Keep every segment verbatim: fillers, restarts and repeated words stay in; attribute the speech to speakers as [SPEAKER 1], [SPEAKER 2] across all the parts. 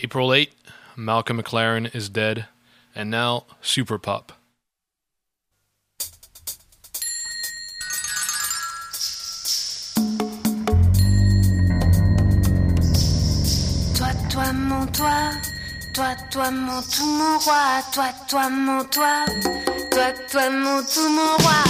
[SPEAKER 1] April eighth, Malcolm McLaren is dead. And now, Super Pop.
[SPEAKER 2] Toi, toi, mon toi, toi, toi, mon tout, mon roi, toi, toi, mon toi, toi, toi, mon tout, mon roi.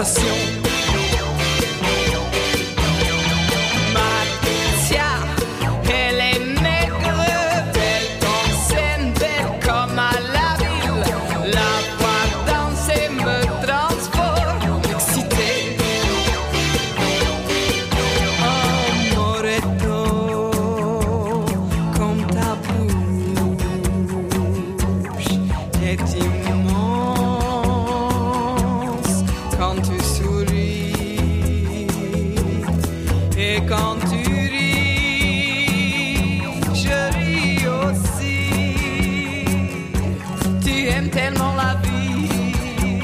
[SPEAKER 3] sensation. Mathia, elle est maigre, belle dans scène, belle comme à la ville. La voir danser me transforme, excitée. Oh, Moreto, comme ta bouche est immense quand tu souris et quand tu ris, je ris aussi. Tu aimes tellement la vie.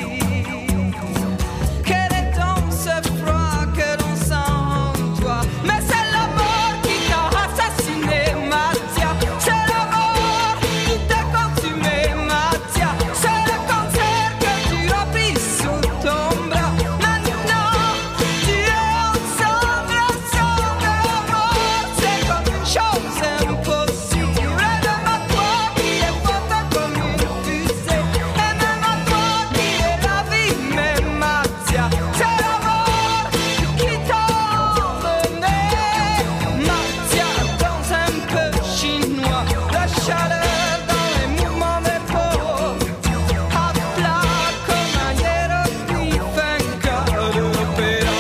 [SPEAKER 3] Quel est donc ce froid que l'on sent en toi? Mais c'est la mort qui t'a assassiné, Mathia. C'est la mort qui t'a consumé, Mathia. C'est le cancer que tu as pris sous ton bras. Maintenant, tu es ensemble, ensemble. La mort, c'est comme une chose impossible. Et même à toi qui est forte comme une fusée. Et même à toi qui est la vie, mais Mathia, c'est la mort qui t'a emmené. Mathia, danse un peu chinois, la chaleur dans les mouvements des peaux. À plat comme un hiéroglyphe, un gars de l'opéra.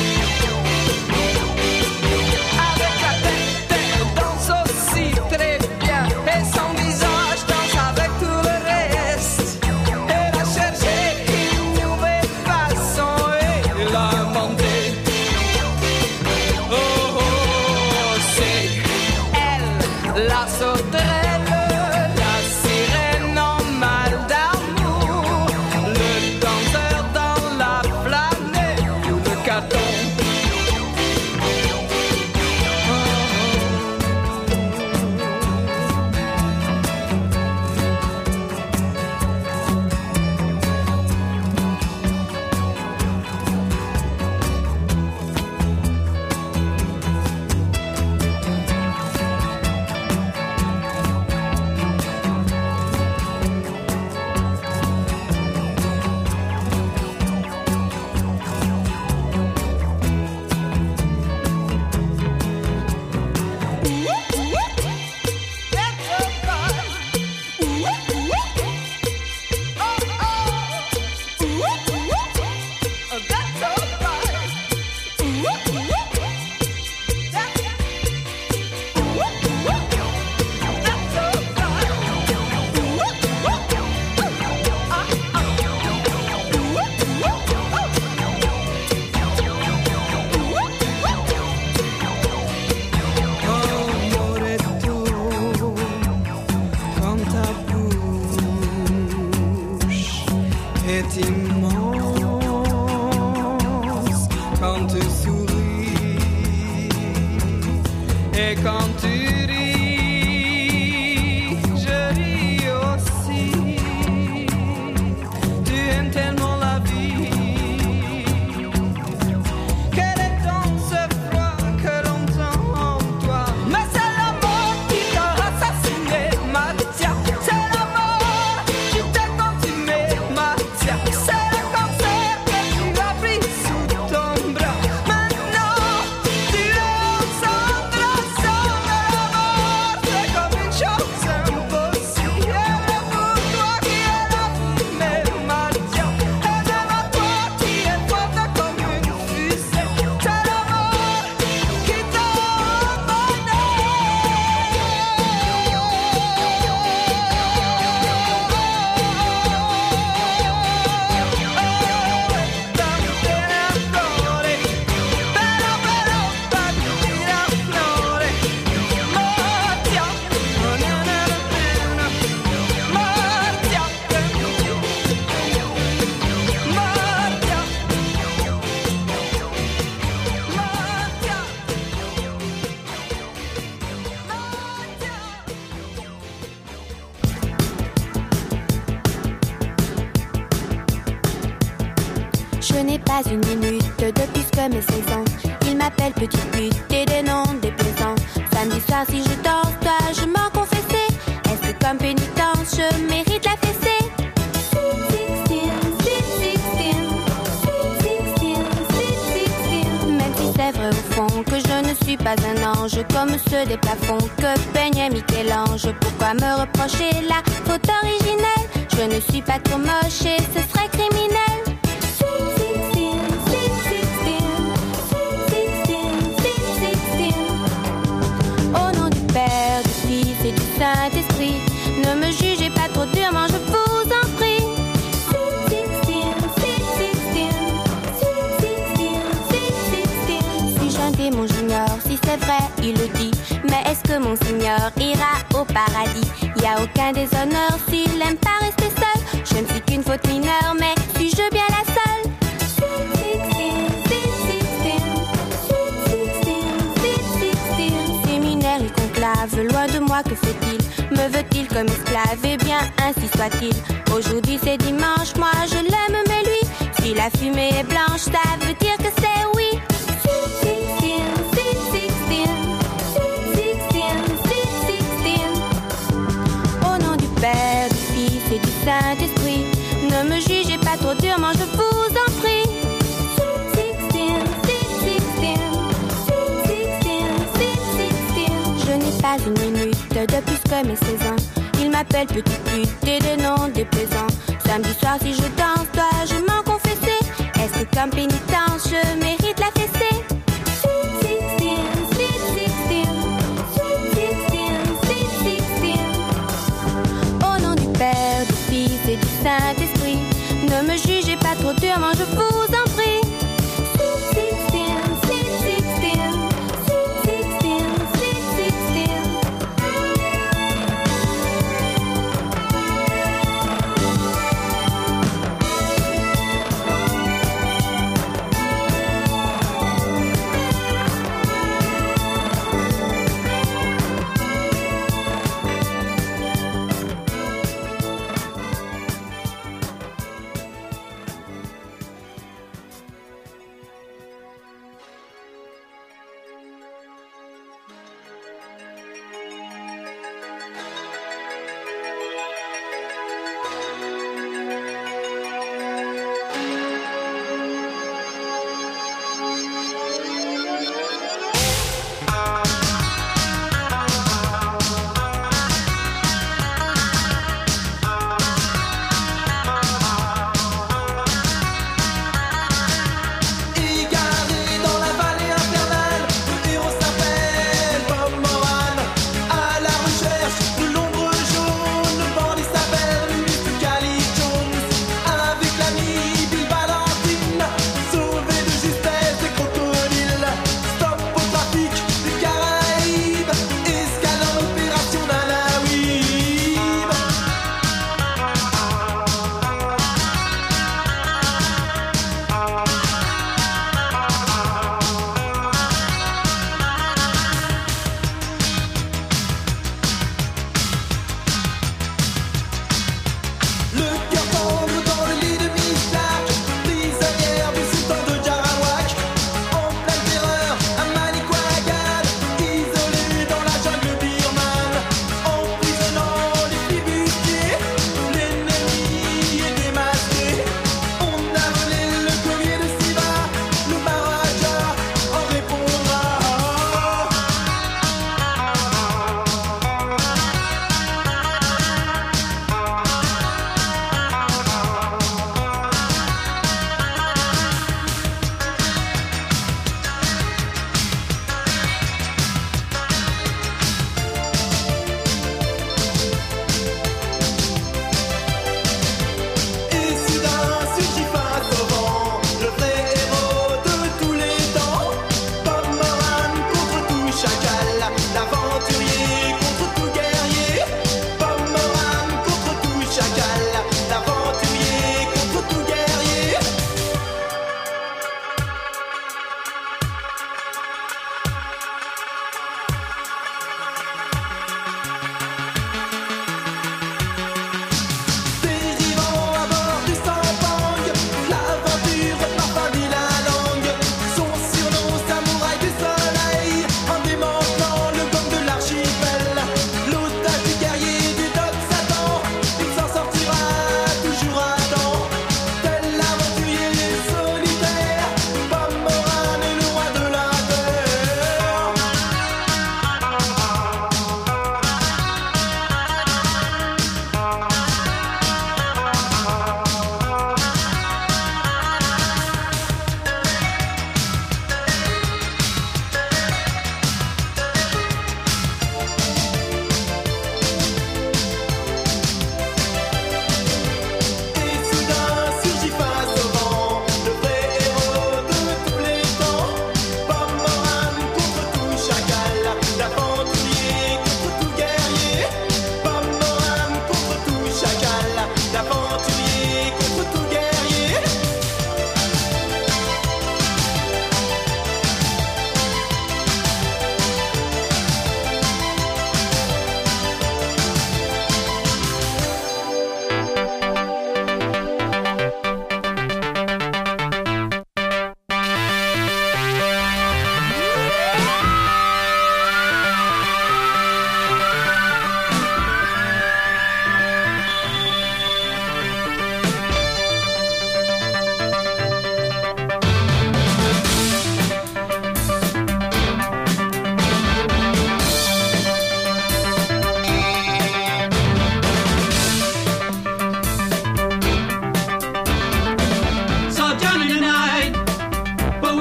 [SPEAKER 3] Avec la tête, elle danse aussi très bien. Et son visage danse avec tout le reste. Elle a cherché une nouvelle façon et l'a inventée. Oh, oh, c'est elle, la sauterelle, la sirène en mal d'amour, le danseur dans la planète ou le carton. Oh, Moreto, comme ta bouche est immense quand tu souris et quand tu ris, je ris aussi. Tu aimes tellement la vie. Quel est donc ce froid que l'on sent en toi? Mais c'est la mort qui t'a assassiné, Mathia. C'est la mort qui t'a consumé, Mathia. C'est le cancer que tu as pris sous ton bras. Maintenant, tu es ensemble, ensemble. La mort, c'est comme une chose impossible. Et même pour toi qui es la vie, mais Mathia. Et même à toi qui es forte comme une fusée. C'est la mort qui t'a emmené.
[SPEAKER 4] Je n'ai pas une minute de plus que mes seize ans. Il m'appelle petite pute et des noms déplaisants. Samedi soir si je danse, dois-je m'en confesser? Est-ce que comme pénitence je mérite la fessée? Sweet sixteen, sweet sixteen, sweet sixteen. raison que je ne suis pas un ange comme ceux des plafonds que peignait Michel-Ange. Pourquoi me reprocher la faute originelle? Je ne suis pas trop moche et ce serait criminel. Au nom du Père, du Fils et du Saint-Esprit, ne me jugez pas trop durement, je vous en prie. Suis-je un démon, j'ignore si c'est vrai, il le dit. Mais est-ce que mon Seigneur ira au paradis? Y a aucun déshonneur s'il aime pas rester seul. Je ne suis qu'une faute mineure, mais suis-je bien la seule? Séminaire et conclave, loin de moi, que fait-il? Me veut-il comme esclave? Eh bien, ainsi soit-il. Aujourd'hui c'est dimanche, moi je l'aime, mais lui, si la fumée est blanche, ça veut dire que c'est oui. Au nom du Père, du Fils et du Saint-Esprit, ne me jugez pas trop durement, je vous en prie. Je n'ai pas une minute de plus que mes seize ans. Il m'appelle petite pute et des noms déplaisants. Samedi soir si je danse, dois-je m'en confesser? Est-ce que comme pénitence je mérite la fessée? Au nom du Père, du Fils et du Saint-Esprit, ne me jugez pas trop durement, je vous en prie.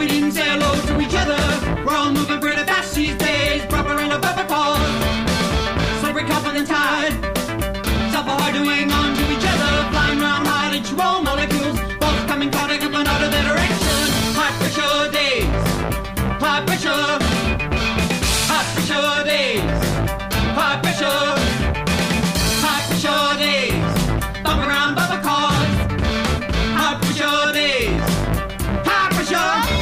[SPEAKER 5] we didn't say hello to each other. We're all moving pretty fast these days, proper and above a cause. Slippery cup on the tide, so hard to hang on to each other. Flying around high, H two O molecules, both coming caught up and out of their direction. High pressure days, high pressure, high pressure days, high pressure, high pressure days, bumping around bubble cars. High pressure days, high pressure.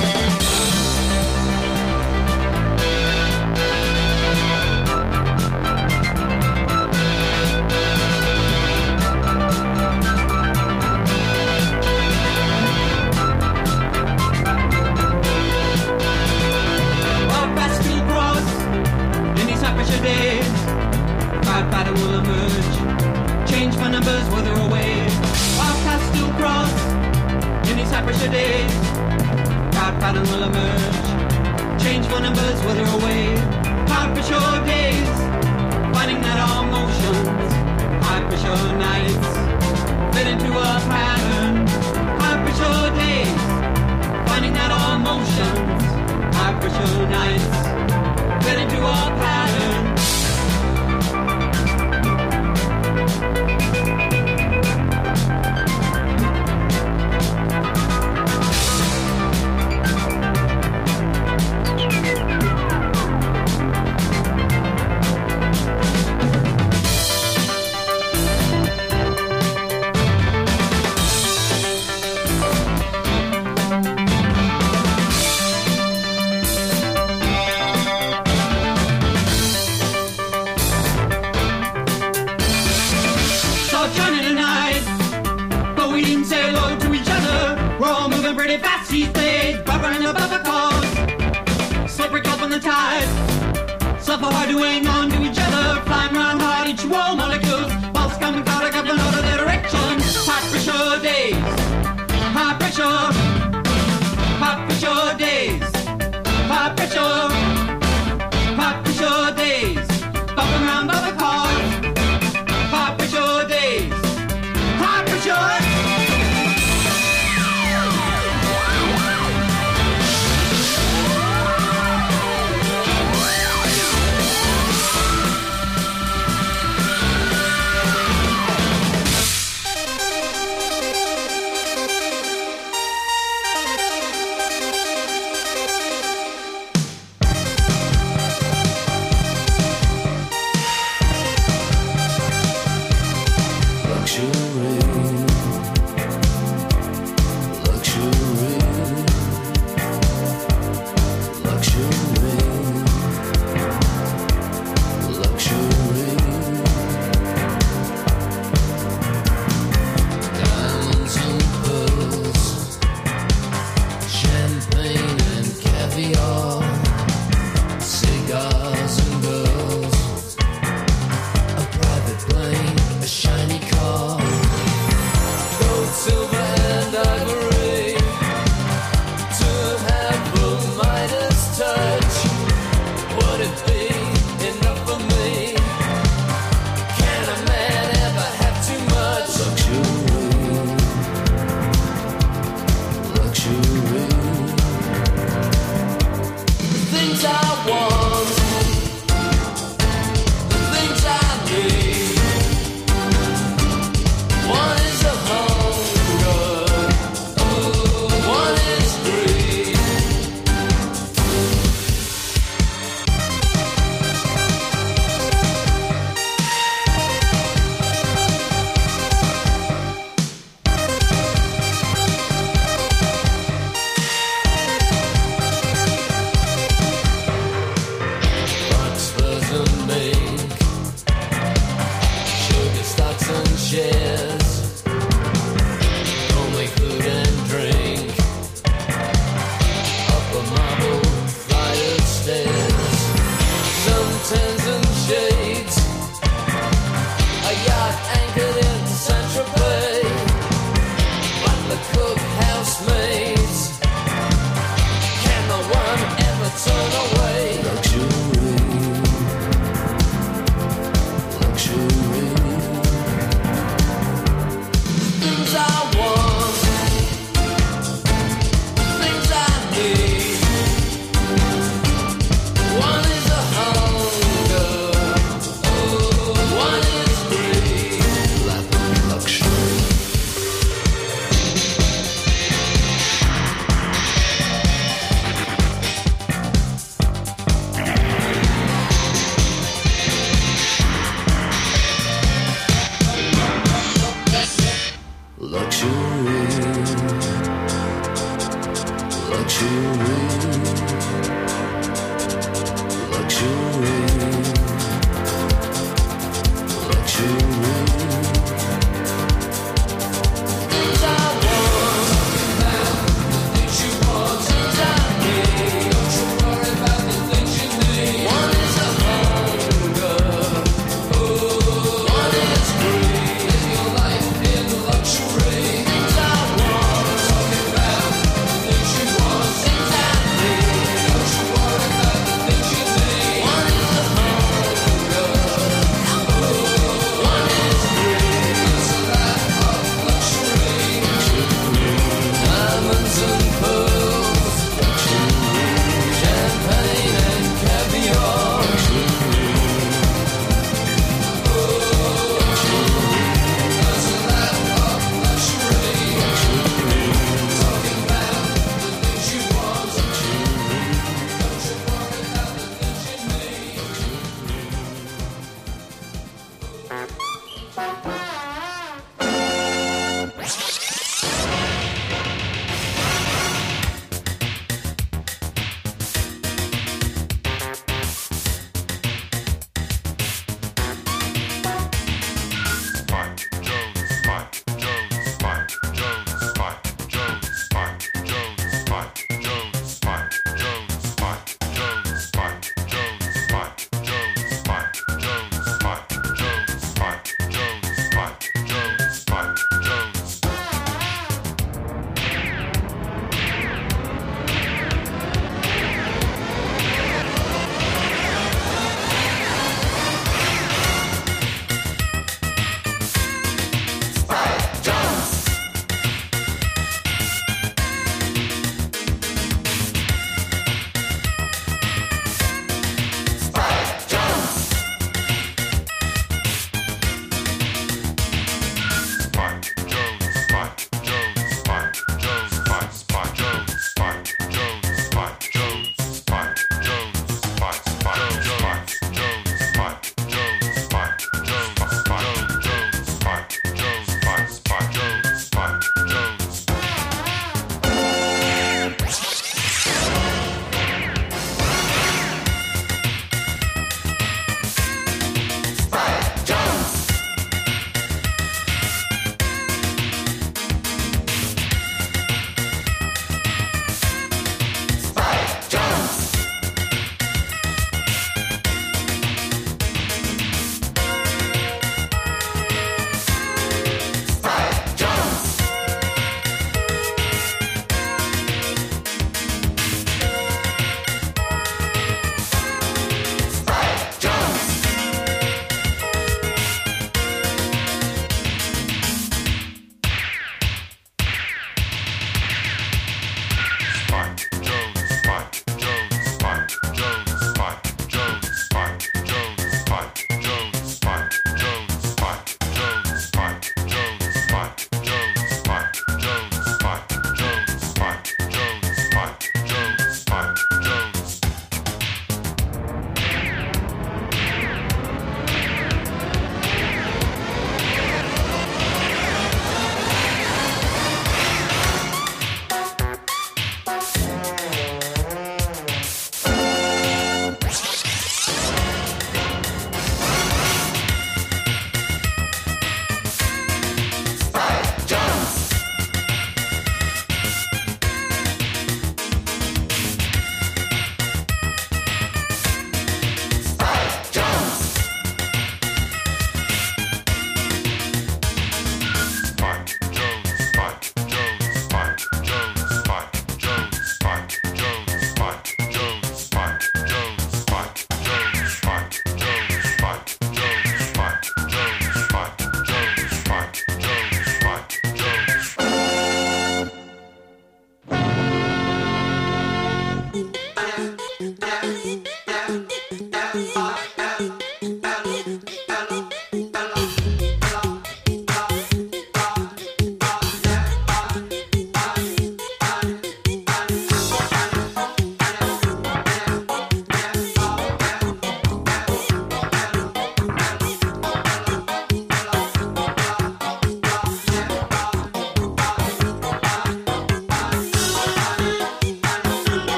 [SPEAKER 5] Pressure days, five pattern will emerge. Change my numbers, whether away. Our paths still cross in these high pressure days. Five pattern will emerge. Change my numbers, whether away. High pressure days, finding that all motions. High pressure nights fit into a pattern. High pressure days, finding that all motions. High pressure nights fit into a pattern. Pretty fast these days, bubbling above the cause. Slippery cup on the tide, suffer hard to hang on to each other. Flying around hard, H two O molecules, pulse coming caught up and out of their direction. High pressure days, high pressure, high pressure days, high pressure, high pressure days, bubbling around above the cause. High pressure days, high pressure.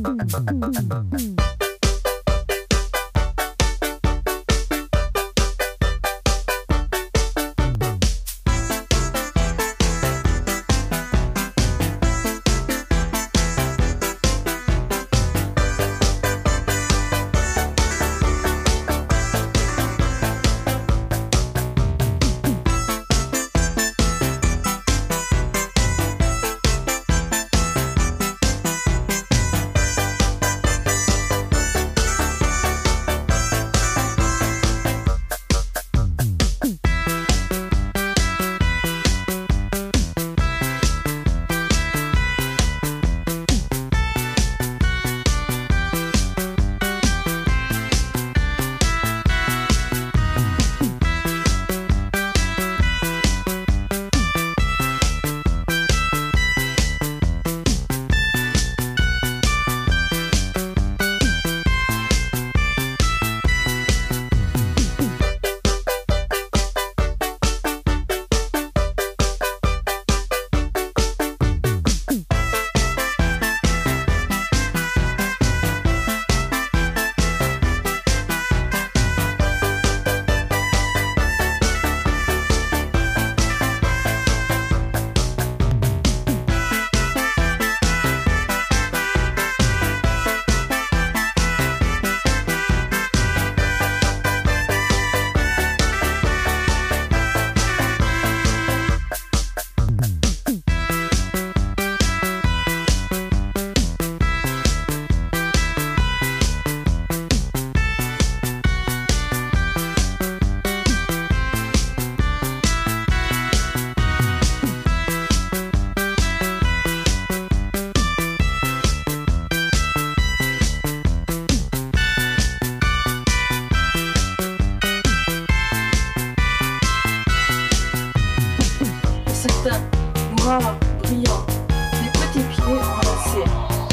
[SPEAKER 6] noir, brillant, des petits pieds enlacés.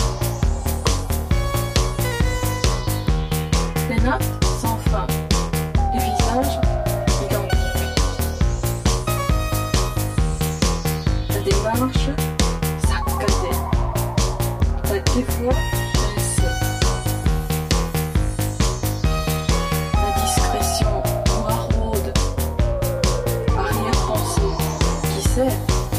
[SPEAKER 6] Des notes sans fin, des visages identiques. La démarche saccadée, la dévoi dressée. La discrétion maraude, arrière-pensée, qui sait?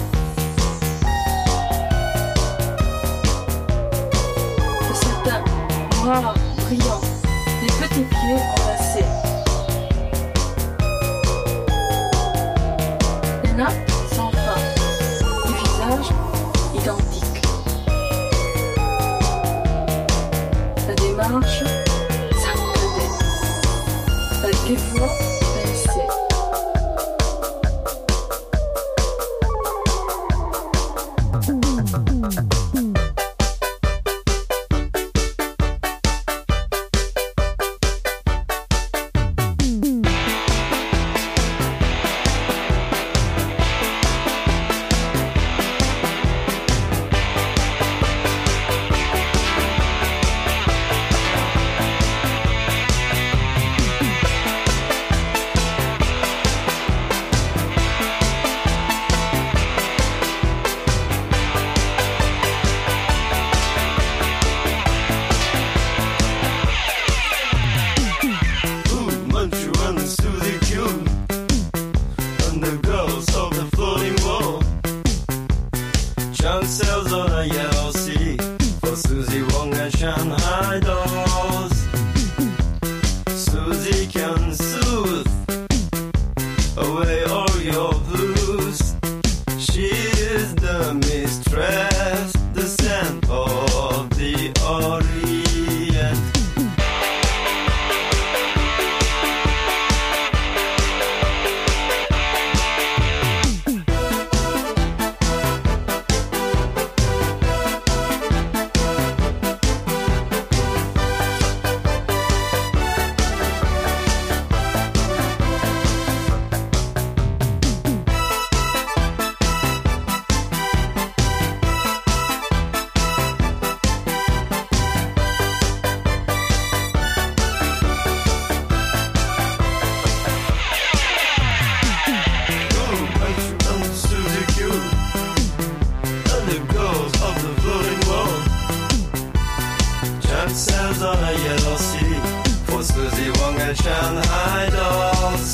[SPEAKER 6] Le satin noir, brillant, des petits pieds enlacés. Des nappes sans fin, des visages identiques. La démarche saccadée, la dévoi dressée.
[SPEAKER 7] hideouts.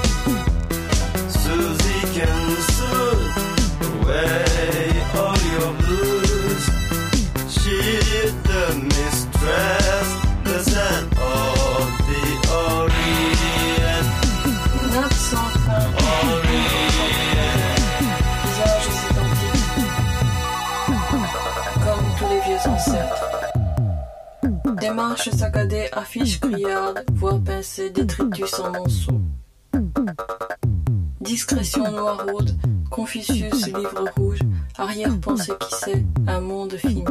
[SPEAKER 7] Susie can soothe away all your blues. She's the mistress, the sun of the Orient.
[SPEAKER 6] Note sans fin. Visages identiques. Comme tous les vieux ancêtres. Démarches saccadées, affiches criardes, voix pincées, détritus en monceaux. Discrétion noiraude, Confucius, livre rouge, arrière-pensée qui sait, un monde fini.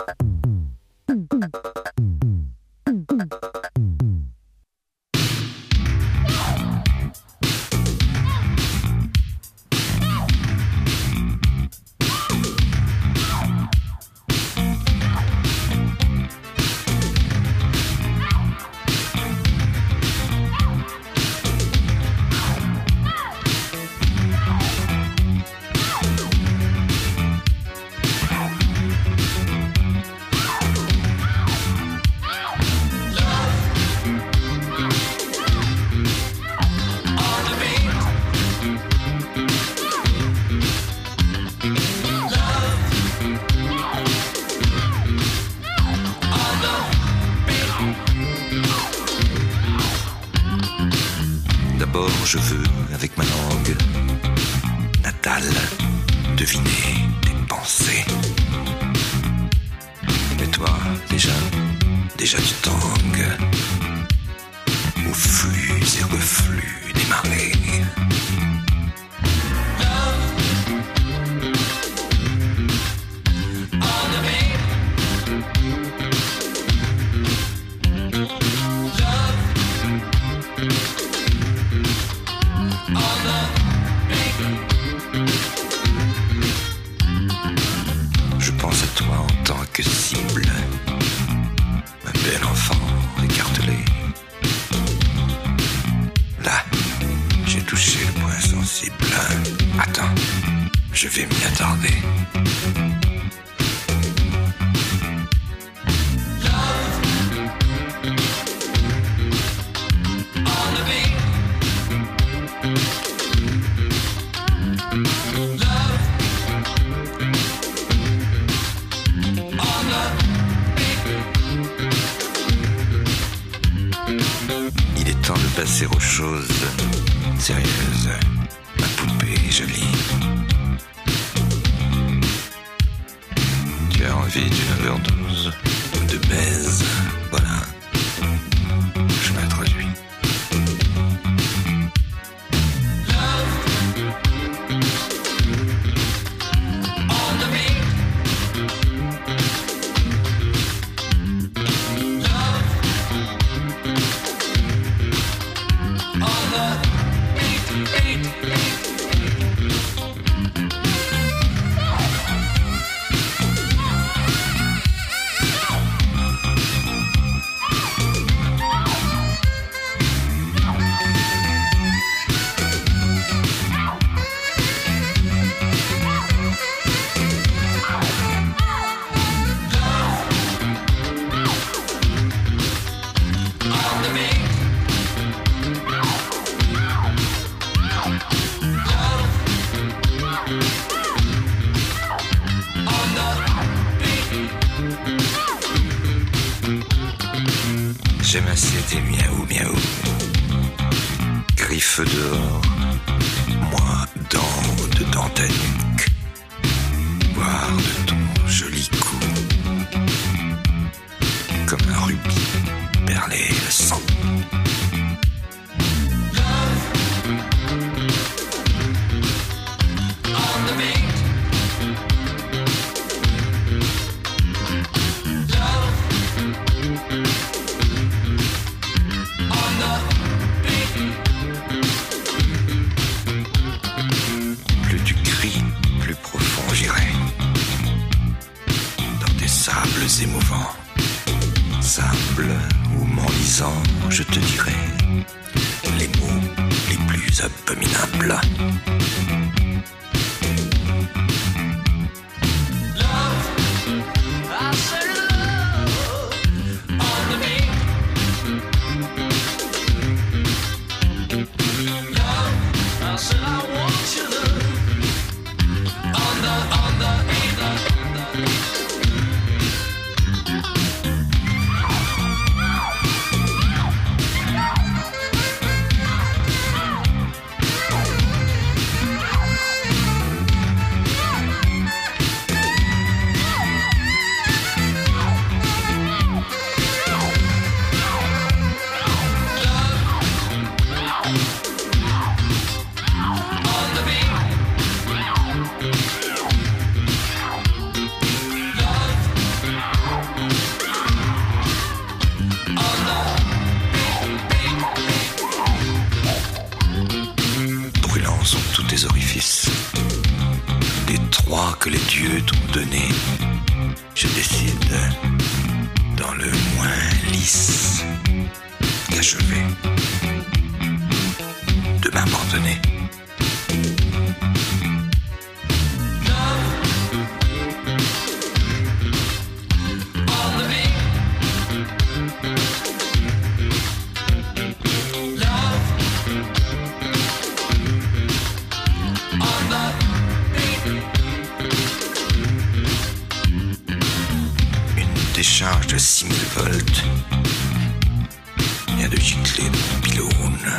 [SPEAKER 8] Je veux, avec ma langue natale, deviner tes pensées. Et toi, déjà, déjà tu tangues aux flux et reflux des marées. Je vais m'y attarder. Il est temps de passer aux choses sérieuses. Ma poupée jolie. Tu as envie d'une overdose ou de baise, voilà. Je m'introduis. J'aime assez tes miaou miaou. Griffe dehors, moi dans dedans ta nuque. Boire de ton joli cou. Comme un rubis perlé de sang. Émouvant, sable ou m'enlisant, je te dirai les mots les plus abominables. dents sont tous tes orifices. Les trois que les dieux t'ont donnés, je décide dans le moins lisse d'achever de m'abandonner. Décharge de six mille volts vient de gicler mon pylône.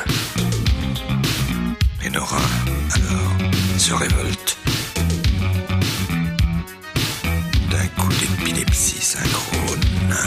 [SPEAKER 8] Et Nora, alors, se révolte d'un coup d'épilepsie synchrone.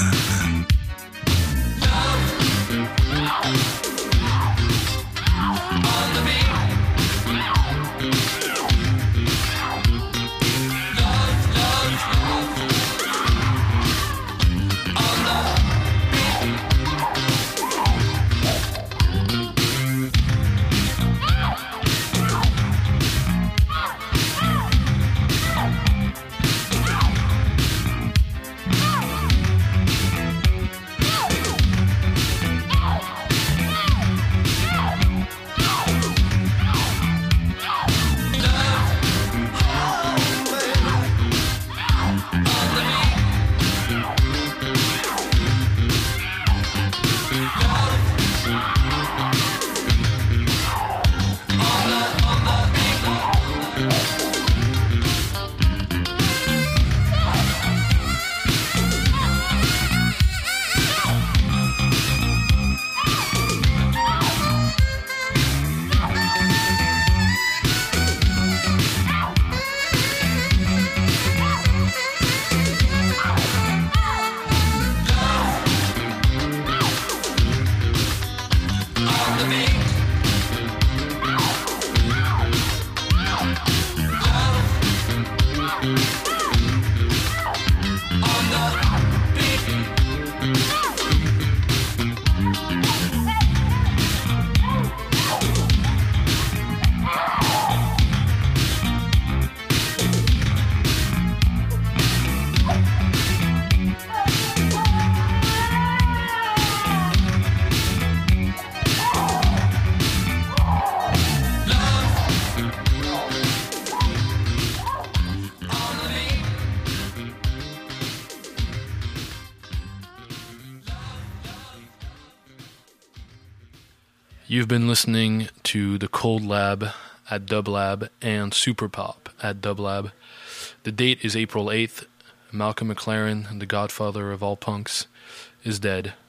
[SPEAKER 1] You've been listening to The Cold Lab at Dub Lab and Super Pop at Dub Lab. The date is April eighth. Malcolm McLaren, the godfather of all punks, is dead.